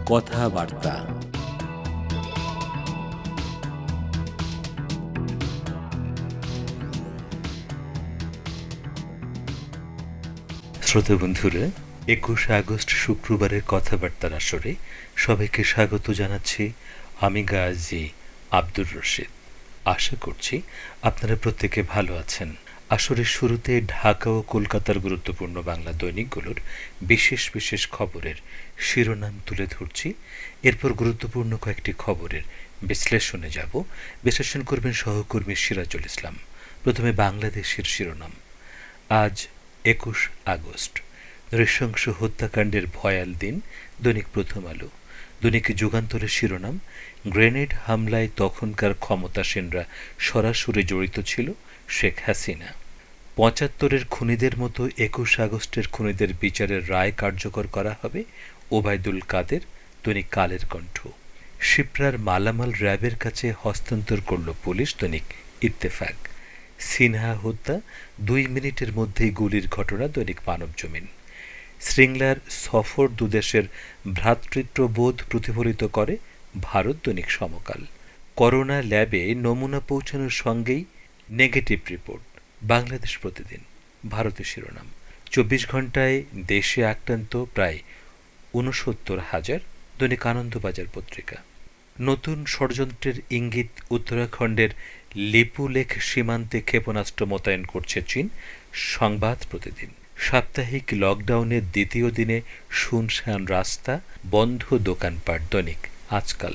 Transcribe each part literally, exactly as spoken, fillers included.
কথাবার্তা। শ্রোতা বন্ধুরা, একুশে আগস্ট শুক্রবারের কথাবার্তার আসরে সবাইকে স্বাগত জানাচ্ছি। আমি গাজী আব্দুর রশিদ। আশা করছি আপনারা প্রত্যেকে ভালো আছেন। আসরের শুরুতে ঢাকা ও কলকাতার গুরুত্বপূর্ণ বাংলা দৈনিকগুলোর বিশেষ বিশেষ খবরের শিরোনাম তুলে ধরছি। এরপর গুরুত্বপূর্ণ কয়েকটি খবরের বিশ্লেষণে যাব। বিশ্লেষণ করবেন সহকর্মী সিরাজুল ইসলাম। প্রথমে বাংলাদেশের শিরোনাম। আজ একুশ আগস্ট, নৃশংস হত্যাকাণ্ডের ভয়াল দিন। দৈনিক প্রথম আলো। দৈনিক যুগান্তরের শিরোনাম, গ্রেনেড হামলায় তখনকার ক্ষমতাসীনরা সরাসরি জড়িত ছিল শেখ হাসিনা। পঁচাত্তরের খুনিদের মতো একুশ আগস্টের খুনিদের বিচারের রায় কার্যকর করা হবে, ওবায়দুল কাদের। দৈনিক কালের কণ্ঠ। শিপ্রার মালামাল র্যাবের কাছে হস্তান্তর করল পুলিশ। দৈনিক ইত্তেফাক। সিনহা হত্যা, দুই মিনিটের মধ্যেই গুলির ঘটনা। দৈনিক মানবজমিন। শৃঙ্খলার সফর দুদেশের ভ্রাতৃত্ববোধ প্রতিফলিত করে, ভারত। দৈনিক সমকাল। করোনা ল্যাবে নমুনা পৌঁছানোর সঙ্গেই নেগেটিভ রিপোর্ট, বাংলাদেশ প্রতিদিন। ভারতের শিরোনাম, চব্বিশ ঘন্টায় দেশে আক্রান্ত প্রায় ঊনসত্তর হাজার। দৈনিক আনন্দবাজার পত্রিকা। নতুন ষড়যন্ত্রের ইঙ্গিত, উত্তরাখণ্ডের লিপুলেখ সীমান্তে ক্ষেপণাস্ত্র মোতায়েন করছে চীন। সংবাদ প্রতিদিন। সাপ্তাহিক লকডাউনের দ্বিতীয় দিনে শুনশান রাস্তা, বন্ধ দোকানপাট। দৈনিক আজকাল।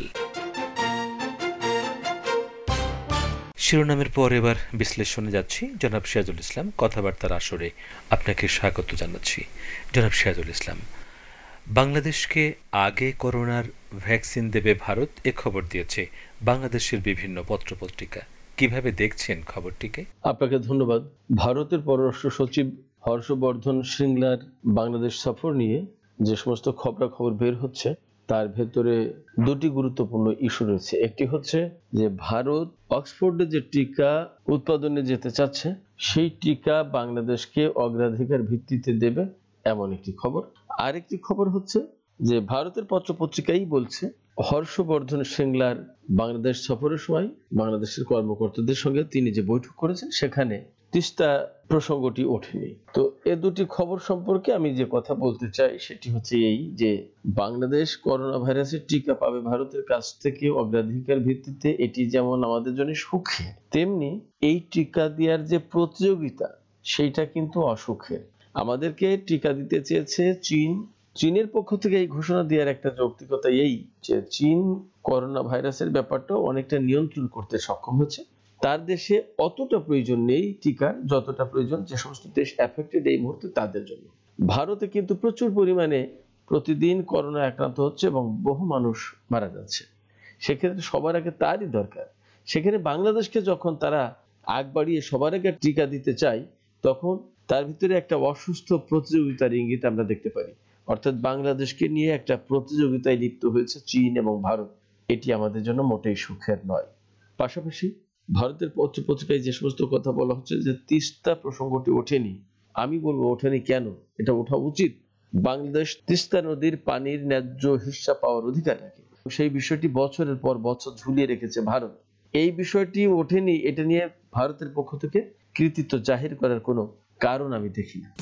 শিরোনামের পর এবার বিশ্লেষণে যাচ্ছি। জনাব সিরাজুল ইসলাম, কথাবার্তার আসরে আপনাকে স্বাগত জানাচ্ছি। জনাব সিরাজুল ইসলাম, বাংলাদেশকে আগে করোনার ভ্যাকসিন দেবে ভারত, এ খবর দিয়েছে বাংলাদেশের বিভিন্ন পত্রপত্রিকা। কিভাবে দেখছেন খবরটিকে? আপনাকে ধন্যবাদ। ভারতের পররাষ্ট্র সচিব হর্ষবর্ধন শ্রীংলার বাংলাদেশ সফর নিয়ে যে সমস্ত খবরাখবর বের হচ্ছে, তার ভেতরে দুটি গুরুত্বপূর্ণ ইস্যু রয়েছে। একটি হচ্ছে যে ভারত অক্সফোর্ডে যে টিকা উৎপাদনে যেতে চাচ্ছে, সেই টিকা বাংলাদেশকে অগ্রাধিকার ভিত্তিতে দেবে, এমন একটি খবর। আরেকটি খবর হচ্ছে যে ভারতের পত্রপত্রিকাই বলছে হর্ষবর্ধন শ্রীংলার বাংলাদেশ সফরের সময় বাংলাদেশের কর্মকর্তাদের সঙ্গে তিনি যে বৈঠক করেছেন, সেখানে তিস্তা প্রসঙ্গটি ওঠেনি। তো এ দুটি খবর সম্পর্কে আমি যে কথা বলতে চাই সেটি হচ্ছে এই যে বাংলাদেশ করোনা ভাইরাসের টিকা পাবে ভারতের কাছ থেকে অগ্রাধিকার ভিত্তিতে, এটি যেমন আমাদের জন্য সুখে, তেমনি এই টিকা দেওয়ার যে প্রতিযোগিতা সেইটা কিন্তু অসুখের। আমাদেরকে টিকা দিতে চেয়েছে চীন। চীনের পক্ষ থেকে এই ঘোষণা দেওয়ার একটা যৌক্তিকতা এই যে চীন করোনা ভাইরাসের ব্যাপারটা অনেকটা নিয়ন্ত্রণ করতে সক্ষম হচ্ছে। তার দেশে অতটা প্রয়োজন নেই টিকার, যতটা প্রয়োজন যে সমস্ত দেশ এফেক্টেড এই মুহূর্তে তাদের জন্য। ভারতে কিন্তু প্রচুর পরিমাণে প্রতিদিন করোনা আক্রান্ত হচ্ছে এবং বহু মানুষ মারা যাচ্ছে। সেক্ষেত্রে সবার আগে তারই দরকার। সেখানে বাংলাদেশকে যখন তারা আগ বাড়িয়ে সবার আগে টিকা দিতে চায়, তখন তার ভিতরে একটা অসুস্থ প্রতিযোগিতার ইঙ্গিত আমরা দেখতে পারি। অর্থাৎ বাংলাদেশকে নিয়ে একটা প্রতিযোগিতায় লিপ্ত হয়েছে চীন এবং ভারত। এটি আমাদের জন্য মোটেই সুখের নয়। পাশাপাশি ভারতের পত্রপত্রিকায় যে সমস্ত কথা বলা হচ্ছে যে তিস্তা প্রসঙ্গটি ওঠেনি, আমি বলবো ওঠেনি কেন, এটা ওঠা উচিত। বাংলাদেশ তিস্তা নদীর পানির ন্যায্য হিস্সা পাওয়ার অধিকার রাখে, সেই বিষয়টি বছরের পর বছর ঝুলিয়ে রেখেছে ভারত। এই বিষয়টি ওঠেনি, এটা নিয়ে ভারতের পক্ষ থেকে কৃতিত্ব জাহির করার কোনো কারণ আমি দেখি না।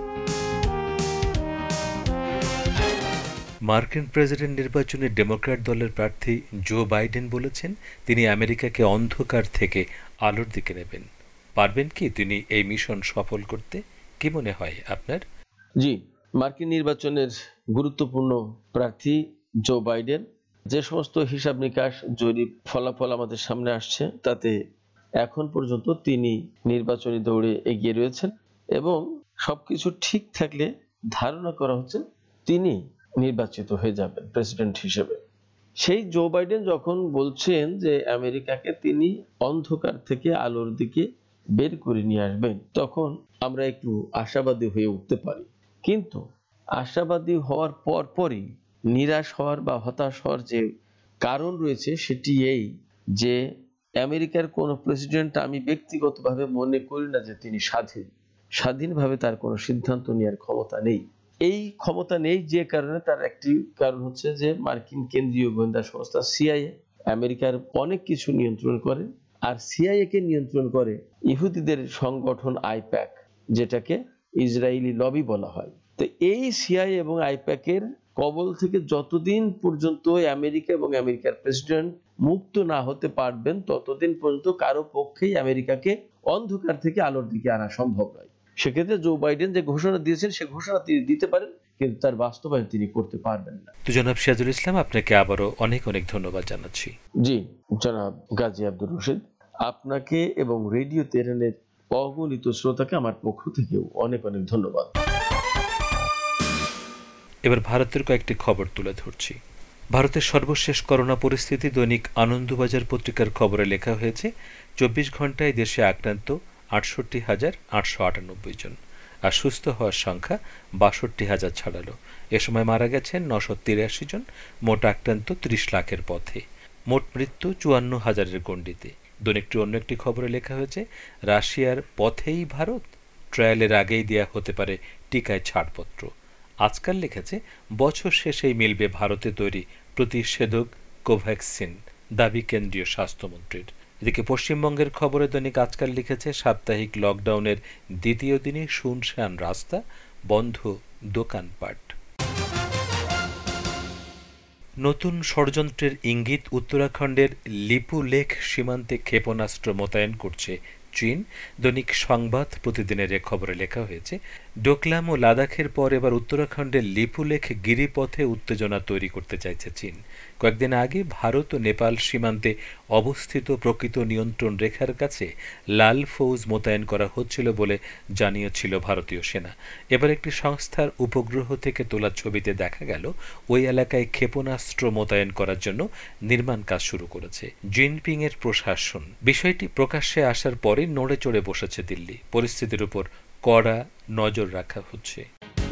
মার্কিন প্রেসিডেন্ট নির্বাচনে ডেমোক্র্যাট দলের প্রার্থী জো বাইডেন বলেছেন তিনি আমেরিকাকে অন্ধকার থেকে আলোর দিকে নেবেন। পারবেন কি তিনি এই মিশন সফল করতে? কি মনে হয় আপনার? জি, মার্কিন নির্বাচনের গুরুত্বপূর্ণ প্রার্থী জো বাইডেন। যে সমস্ত হিসাব নিকাশ জরিপ ফলাফল আমাদের সামনে আসছে, তাতে এখন পর্যন্ত তিনি নির্বাচনী দৌড়ে এগিয়ে রয়েছেন এবং সবকিছু ঠিক থাকলে ধারণা করা হচ্ছে তিনি নির্বাচিত হয়ে যাবেন প্রেসিডেন্ট হিসেবে। সেই জো বাইডেন যখন বলছেন যে আমেরিকাকে তিনি অন্ধকার থেকে আলোর দিকে বের করে নিয়ে আসবেন, তখন আমরা একটু আশাবাদী হয়ে উঠতে পারি। কিন্তু আশাবাদী হওয়ার পর পরই নিরাশ হওয়ার বা হতাশ হওয়ার যে কারণ রয়েছে সেটি এই যে আমেরিকার কোনো প্রেসিডেন্ট আমি ব্যক্তিগতভাবে মনে করি না যে তিনি স্বাধীন। স্বাধীনভাবে তার কোনো সিদ্ধান্ত নেওয়ার ক্ষমতা নেই। এই ক্ষমতা নেই যে কারণে, তার একটি কারণ হচ্ছে যে মার্কিন কেন্দ্রীয় গোয়েন্দা সংস্থা সিআইএ আমেরিকার অনেক কিছু নিয়ন্ত্রণ করে, আর সিআইএ কে নিয়ন্ত্রণ করে ইহুদিদের সংগঠন আইপ্যাক, যেটাকে ইসরায়েলি লবি বলা হয়। তো এই সিআইএ এবং আইপ্যাকের কবল থেকে যতদিন পর্যন্ত আমেরিকা এবং আমেরিকার প্রেসিডেন্ট মুক্ত না হতে পারবেন, ততদিন পর্যন্ত কারো পক্ষেই আমেরিকাকে অন্ধকার থেকে আলোর দিকে আনা সম্ভব নয়। সেক্ষেত্রে জো বাইডেন যে ঘোষণা দিয়েছেন, সে ঘোষণা তিনি দিতে পারেন, কিন্তু তার বাস্তবায়ন তিনি করতে পারবেন না। তো জনাব সিরাজুল ইসলাম, আপনাকে আবারও অনেক অনেক ধন্যবাদ জানাচ্ছি। জি জনাব গাজী আব্দুর রশিদ, আপনাকে এবং রেডিও তেহরানের অগণিত শ্রোতাকে আমার পক্ষ থেকেও অনেক অনেক ধন্যবাদ। এবার ভারতের কয়েকটি খবর তুলে ধরছি। ভারতের সর্বশেষ করোনা পরিস্থিতি দৈনিক আনন্দবাজার পত্রিকার খবরে লেখা হয়েছে, চব্বিশ ঘন্টায় দেশে আক্রান্ত আটষট্টি হাজার আটশো আটানব্বই জন, আর সুস্থ হওয়ার সংখ্যা বাষট্টি হাজার ছাড়ালো। এ সময় মারা গেছেন নশো তিরাশি জন, মোট আক্রান্ত ত্রিশ লাখের পথে, মোট মৃত্যু চুয়ান্ন হাজারের গণ্ডিতে। দৈনিকটি অন্য একটি খবরে লেখা হয়েছে, রাশিয়ার পথেই ভারত, ট্রায়ালের আগেই দেয়া হতে পারে টিকায় ছাড়পত্র। আজকাল লিখেছে, বছর শেষেই মিলবে ভারতে তৈরি প্রতিষেধক কোভ্যাক্সিন, দাবি কেন্দ্রীয় স্বাস্থ্যমন্ত্রীর। এদিকে পশ্চিমবঙ্গের খবরে দৈনিক আজকাল লিখেছে, সাপ্তাহিক লকডাউনের দ্বিতীয় দিনে শুনশান রাস্তা, বন্ধ দোকানপাট। নতুন ষড়যন্ত্রের ইঙ্গিত, উত্তরাখণ্ডের লিপু লেক সীমান্তে ক্ষেপণাস্ত্র মোতায়েন করছে চীন। দৈনিক সংবাদ প্রতিদিনের এ খবরে লেখা হয়েছে, ডোকলাম ও লাদাখের পর এবার উত্তরাখণ্ডের লিপুলেখ গিরিপথে উত্তেজনা তৈরি করতে চাইছে চীন। কয়েকদিন আগে ভারত ও নেপাল সীমান্তে অবস্থিত প্রকৃত নিয়ন্ত্রণ রেখার কাছে লাল ফৌজ মোতায়েন করা হচ্ছিল বলে জানিয়েছিল ভারতীয় সেনা। এবার একটি সংস্থার উপগ্রহ থেকে তোলা ছবিতে দেখা গেল, ওই এলাকায় ক্ষেপণাস্ত্র মোতায়েন করার জন্য নির্মাণ কাজ শুরু করেছে জিনপিং এর প্রশাসন। বিষয়টি প্রকাশ্যে আসার পরে নড়ে চড়ে বসেছে দিল্লি। পরিস্থিতির উপর কড়া নজর রাখা হচ্ছে।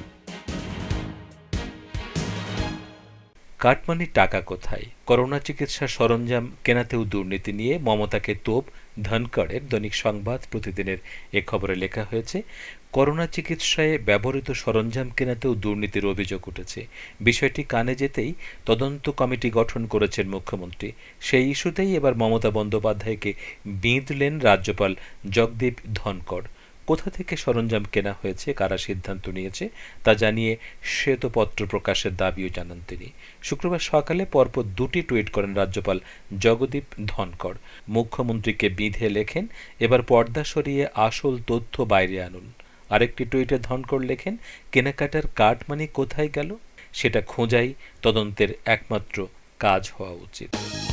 কাটমানির টাকা কোথায়? করোনা চিকিৎসার সরঞ্জাম কেনাতেও দুর্নীতি নিয়ে মমতাকে তোপ ধনকড়ের। দৈনিক সংবাদ প্রতিদিনের এ খবরে লেখা হয়েছে, করোনা চিকিৎসায় ব্যবহৃত সরঞ্জাম কেনাতেও দুর্নীতির অভিযোগ উঠেছে। বিষয়টি কানে যেতেই তদন্ত কমিটি গঠন করেছেন মুখ্যমন্ত্রী। সেই ইস্যুতেই এবার মমতা বন্দ্যোপাধ্যায়কে বিঁধলেন রাজ্যপাল জগদীপ ধনকড়। কোথা থেকে সরঞ্জাম কেনা হয়েছে, কারা সিদ্ধান্ত নিয়েছে তা জানিয়ে শ্বেতপত্র প্রকাশের দাবিও জানান তিনি। শুক্রবার সকালে পরপর দুটি টুইট করেন রাজ্যপাল জগদীপ ধনকড়। মুখ্যমন্ত্রীকে বিঁধে লেখেন, এবার পর্দা সরিয়ে আসল তথ্য বাইরে আনুন। আরেকটি টুইটে ধনকড় লেখেন, কেনাকাটার কাটমানি কোথায় গেল সেটা খোঁজাই তদন্তের একমাত্র কাজ হওয়া উচিত।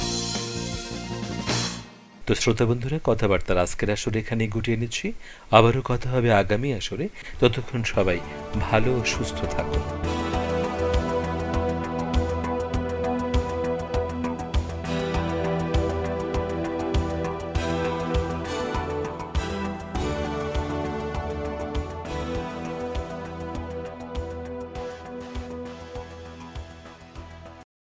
তো শ্রোতা বন্ধুরা, কথাবার্তার আজকের আসরে এখানেই গুটিয়ে নিচ্ছি। আবারও কথা হবে আগামী আসরে। ততক্ষণ সবাই ভালো ও সুস্থ থাকুন।